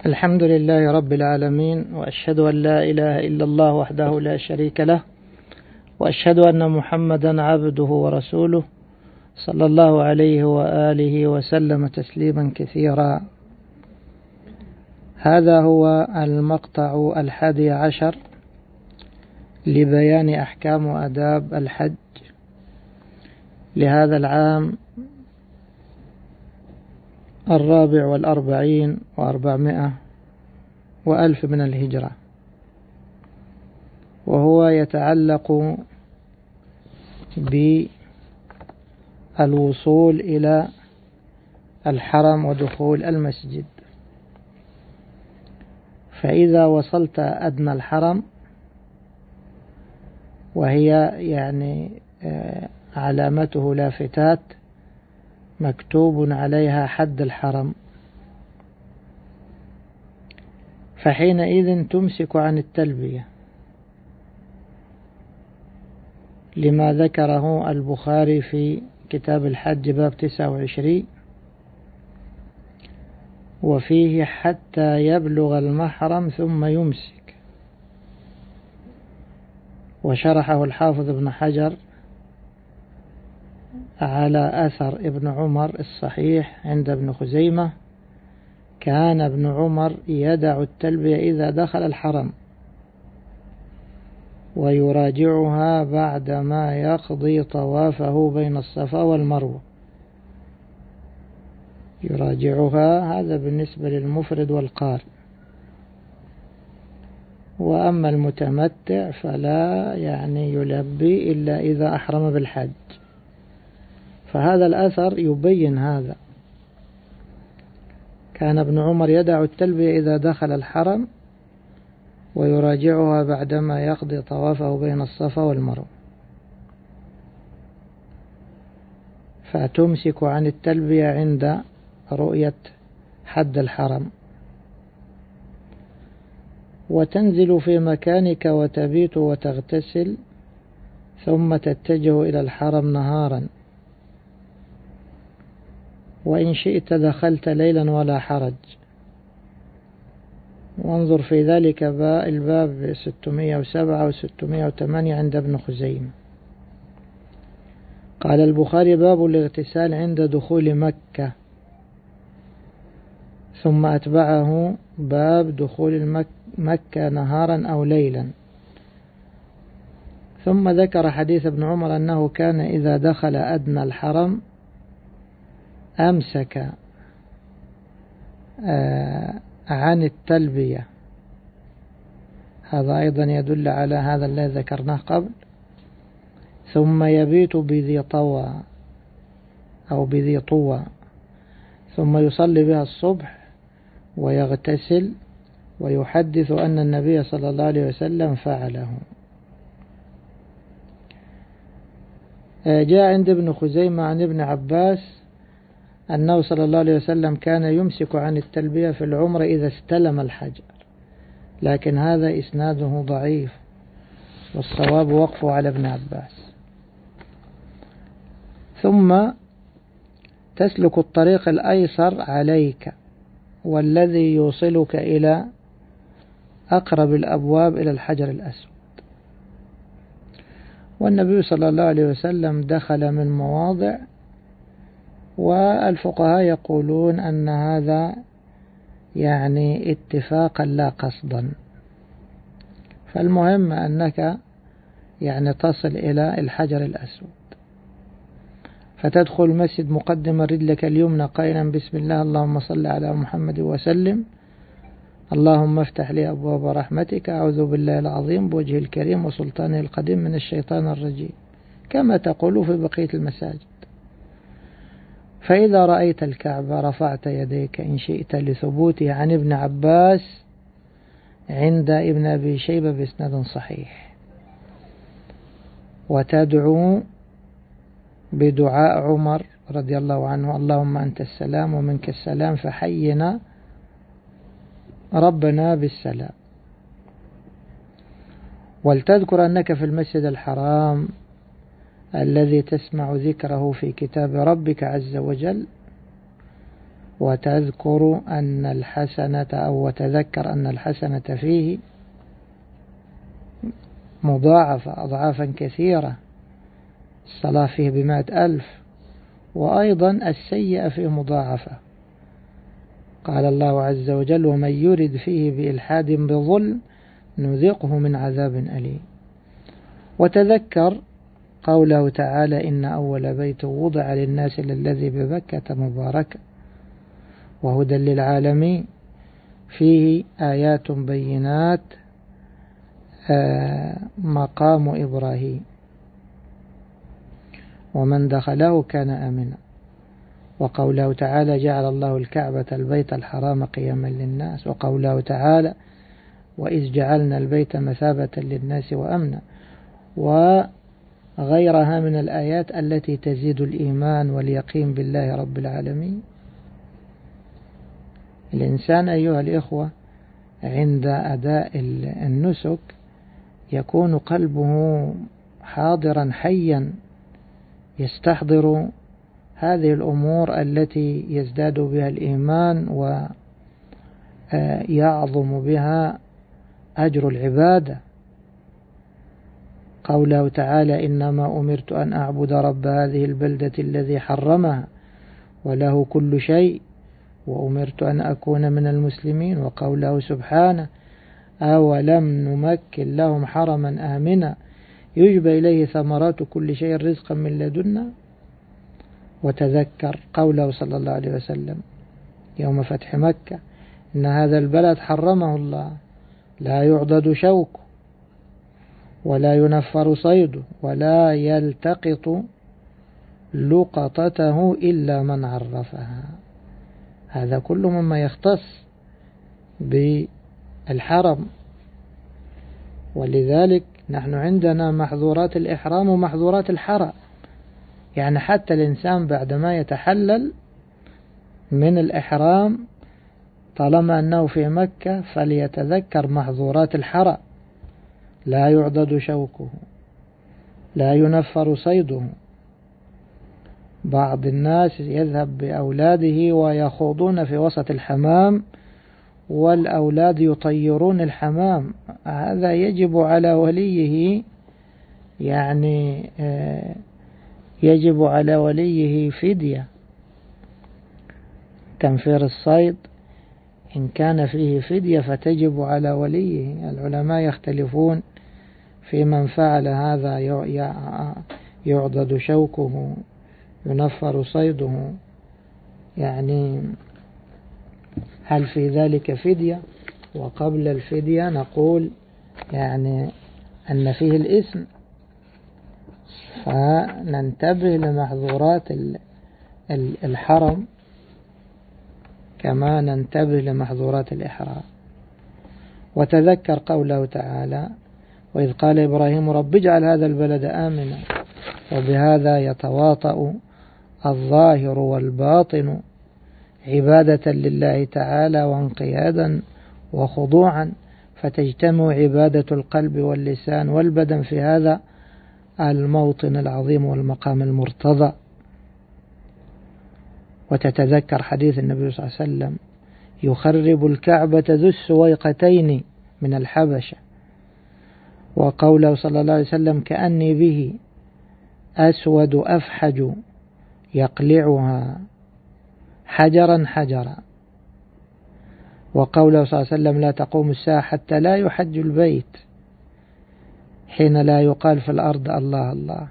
الحمد لله رب العالمين، وأشهد أن لا إله إلا الله وحده لا شريك له، وأشهد أن محمدا عبده ورسوله صلى الله عليه وآله وسلم تسليما كثيرا. هذا هو المقطع 11 لبيان أحكام وآداب الحج لهذا العام 44 و400 وألف من الهجرة، وهو يتعلق بالوصول إلى الحرم ودخول المسجد. فإذا وصلت أدنى الحرم، وهي يعني علامته لافتات مكتوب عليها حد الحرم، فحينئذ تمسك عن التلبية لما ذكره البخاري في كتاب الحج باب 29، وفيه حتى يبلغ المحرم ثم يمسك. وشرحه الحافظ ابن حجر على أثر ابن عمر الصحيح عند ابن خزيمة: كان ابن عمر يدع التلبية إذا دخل الحرم ويراجعها بعدما يقضي طوافه بين الصفا والمروة. يراجعها، هذا بالنسبة للمفرد والقارئ. وأما المتمتع فلا يلبي إلا إذا أحرم بالحج. فهذا الأثر يبين هذا: كان ابن عمر يدع التلبية إذا دخل الحرم ويراجعها بعدما يقضي طوافه بين الصفا والمروة. فتمسك عن التلبية عند رؤية حد الحرم، وتنزل في مكانك وتبيت وتغتسل، ثم تتجه إلى الحرم نهارا، وإن شئت دخلت ليلا ولا حرج. وانظر في ذلك الباب 607 و 608 عند ابن خزيمة. قال البخاري: باب الاغتسال عند دخول مكة، ثم أتبعه باب دخول مكة نهارا أو ليلا، ثم ذكر حديث ابن عمر أنه كان إذا دخل أدنى الحرم أمسك عن التلبية. هذا أيضا يدل على هذا الذي ذكرناه قبل. ثم يبيت بذي طوى أو بذي طوى، ثم يصلي بها الصبح ويغتسل ويحدث أن النبي صلى الله عليه وسلم فعله. جاء عند ابن خزيمة عن ابن عباس أنه صلى الله عليه وسلم كان يمسك عن التلبية في العمر إذا استلم الحجر، لكن هذا إسناده ضعيف، والصواب وقفه على ابن عباس. ثم تسلك الطريق الأيسر عليك، والذي يوصلك إلى أقرب الأبواب إلى الحجر الأسود. والنبي صلى الله عليه وسلم دخل من مواضع، والفقهاء يقولون أن هذا اتفاقا لا قصدا. فالمهم أنك تصل إلى الحجر الأسود، فتدخل المسجد مقدما رجلك اليمنى قائلا: بسم الله، اللهم صل على محمد وسلم، اللهم افتح لي أبواب رحمتك، أعوذ بالله العظيم بوجهه الكريم وسلطانه القديم من الشيطان الرجيم، كما تقول في بقية المساجد. فإذا رأيت الكعبة رفعت يديك إن شئت، لثبوته عن ابن عباس عند ابن أبي شيبة بإسناد صحيح، وتدعو بدعاء عمر رضي الله عنه: اللهم أنت السلام ومنك السلام فحينا ربنا بالسلام. ولتذكر أنك في المسجد الحرام الذي تسمع ذكره في كتاب ربك عز وجل، وتذكر أن الحسنة أو وتذكر أن الحسنة فيه مضاعفة أضعافا كثيرة، الصلاة فيه ب100,000، وأيضا السيئة فيه مضاعفة. قال الله عز وجل: ومن يرد فيه بإلحاد بظلم نذقه من عذاب أليم. وتذكر قوله تعالى: إن أول بيت وضع للناس للذي ببكة مباركة وهدى للعالمين فيه آيات بينات مقام إبراهيم ومن دخله كان آمنا. وقوله تعالى: جعل الله الكعبة البيت الحرام قياما للناس. وقوله تعالى: وإذ جعلنا البيت مثابة للناس وأمنا، وغيرها من الآيات التي تزيد الإيمان واليقين بالله رب العالمين. الإنسان أيها الإخوة عند أداء النسك يكون قلبه حاضرا حيا، يستحضر هذه الأمور التي يزداد بها الإيمان ويعظم بها أجر العبادة. قوله تعالى: إنما أمرت أن أعبد رب هذه البلدة الذي حرمها وله كل شيء وأمرت أن أكون من المسلمين. وقوله سبحانه: أولم نمكن لهم حرما آمنا يجبى إليه ثمرات كل شيء رزقا من لدنا. وتذكر قوله صلى الله عليه وسلم يوم فتح مكة: إن هذا البلد حرمه الله لا يعضد شوكه ولا ينفر صيده ولا يلتقط لقطته إلا من عرفها. هذا كله مما يختص بالحرم. ولذلك نحن عندنا محظورات الإحرام ومحظورات الحرم، يعني حتى الإنسان بعدما يتحلل من الإحرام طالما أنه في مكة فليتذكر محظورات الحرم: لا يعضد شوكه، لا ينفر صيده. بعض الناس يذهب بأولاده ويخوضون في وسط الحمام والأولاد يطيرون الحمام. هذا يجب على وليه، يعني يجب على وليه فدية. تنفير الصيد إن كان فيه فدية فتجب على وليه. العلماء يختلفون في من فعل هذا: يعضد شوكه، ينفر صيده، يعني هل في ذلك فدية؟ وقبل الفدية نقول يعني أن فيه الإثم، فننتبه لمحظورات الحرم كما ننتبه لمحظورات الإحرام. وتذكر قوله تعالى: وإذ قال إبراهيم رب اجعل هذا البلد آمنا. وبهذا يتواطأ الظاهر والباطن عبادة لله تعالى وانقيادا وخضوعا، فتجتمع عبادة القلب واللسان والبدن في هذا الموطن العظيم والمقام المرتضى. وتتذكر حديث النبي صلى الله عليه وسلم: يخرب الكعبة ذو السويقتين من الحبشة. وقوله صلى الله عليه وسلم: كأني به أسود أفحج يقلعها حجرا حجرا. وقوله صلى الله عليه وسلم: لا تقوم الساعة حتى لا يحج البيت حين لا يقال في الأرض الله الله.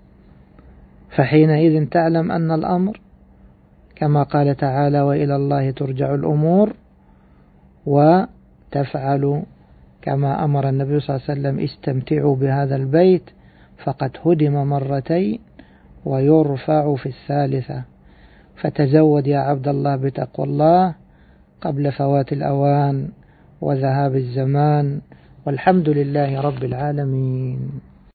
فحينئذ تعلم أن الأمر كما قال تعالى: وإلى الله ترجع الأمور، وتفعل كما أمر النبي صلى الله عليه وسلم: استمتعوا بهذا البيت فقد هدم مرتين ويرفع في الثالثة. فتزود يا عبد الله بتقوى الله قبل فوات الأوان وذهاب الزمان، والحمد لله رب العالمين.